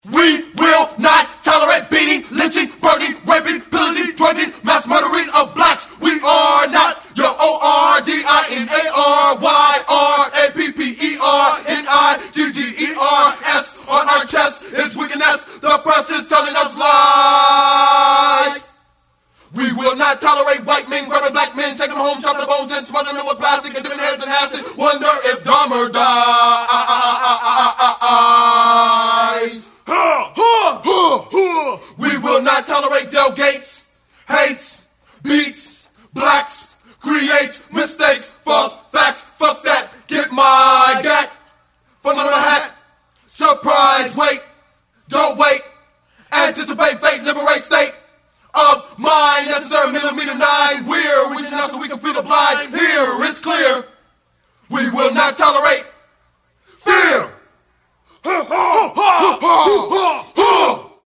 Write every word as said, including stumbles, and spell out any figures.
We will not tolerate beating, lynching, burning, raping, pillaging, drugging, mass murdering of blacks. We are not your O R D I N A R Y R A P P E R N I G G E R S on our chest is wickedness. The press is telling us lies. We will not tolerate white men grabbing black men, taking them home, chopping the bones and smothering them with plastic and dipping their heads in acid. Wonder if Dahmer dies. We will not tolerate Del Gates, hates, beats, blacks, creates mistakes, false facts. Fuck that, get my gat from under the hat. Surprise, wait, don't wait. Anticipate fate, liberate state of mind. Necessary millimeter nine. We're reaching out so we can feel the blind. Here, it's clear. We will not tolerate fear.